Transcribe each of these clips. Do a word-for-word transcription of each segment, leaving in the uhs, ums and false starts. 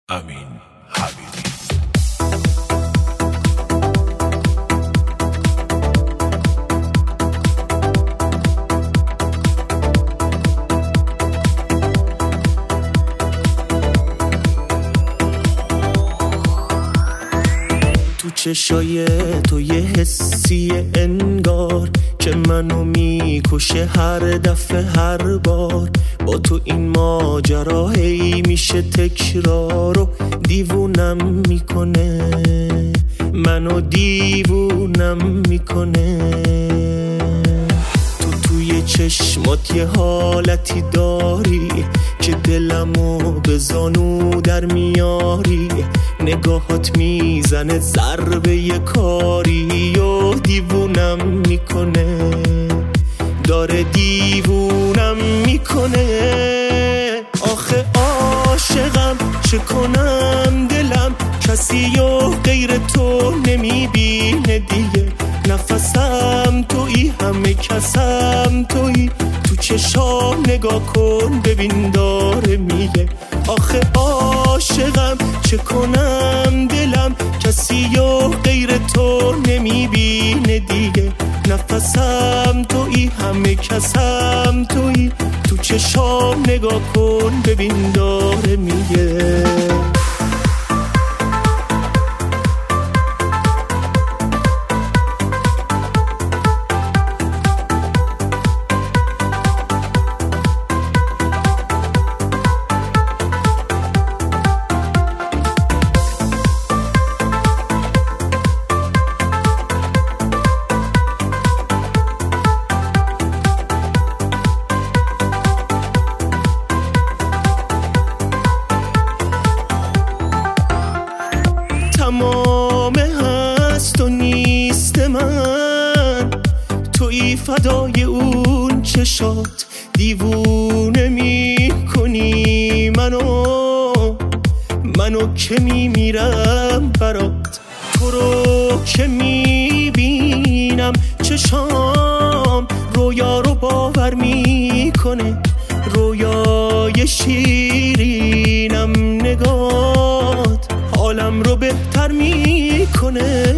امین حبیبی. تو چشای تو یه حسی انگار که منو میکشه هر دفعه هر بار. با تو این ماجرا هی میشه تکرار و دیوونم میکنه، منو دیوونم میکنه. تو توی چشمات یه حالتی داری که دلمو به زانو در میاری. نگاهات میزنه ضربه یه کاری و دیوونم میکنه، داره دیوونم میکنه. آخه عاشقم چه کنم، دلم کسی و غیر تو نمیبینه دیگه. نفسم تویی، همه کسم تویی. تو چشام نگاه کن ببین داره میگه. آخه عاشقم چه کنم، دلم کسی و غیر تو نمیبینه دیگه. نفسم تویی، همه کسم تویی. تو چشام نگاه کن ببین داره میگه. تمام هست و نیست من، تویی فدای اون چشات. دیوونه میکنی منو، منو که میمیرم برات. تو رو که میبینم چشام رویا رو باور میکنه. رویای شیرینم نگات حالم رو بهتر میکنه.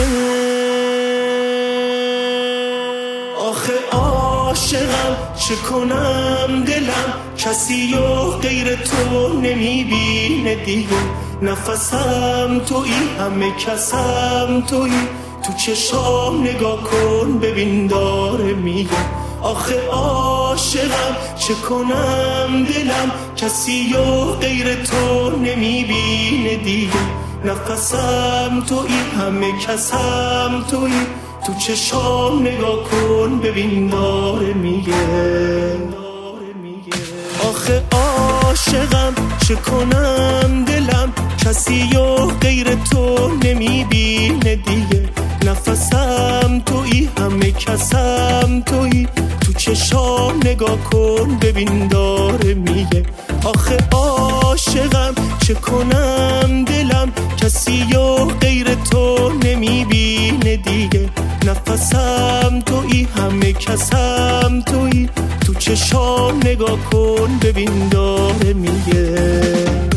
آخه عاشقم چه کنم، دلم کسی و غیر تو نمیبینه دیگه. نفسم تویی، همه کسم تویی. تو چشام نگاه کن ببین داره میگه. آخه عاشقم چه کنم، دلم کسی و غیر تو نمیبینه دیگه. نفسم تویی، همه کسم تویی. تو چشام نگاه کن ببین داره میگه. آخه عاشقم چه کنم، دلم کسی و غیر تو نمیبینه دیگه. نفسم تویی، همه کسم تویی. تو چشام نگاه کن ببین داره میگه. آخه عاشقم چه کنم، دلم کسی و غیر تو نمیبینه دیگه. نفسم تویی، همه کسم تویی. تو چشام نگاه کن ببین داره میگه.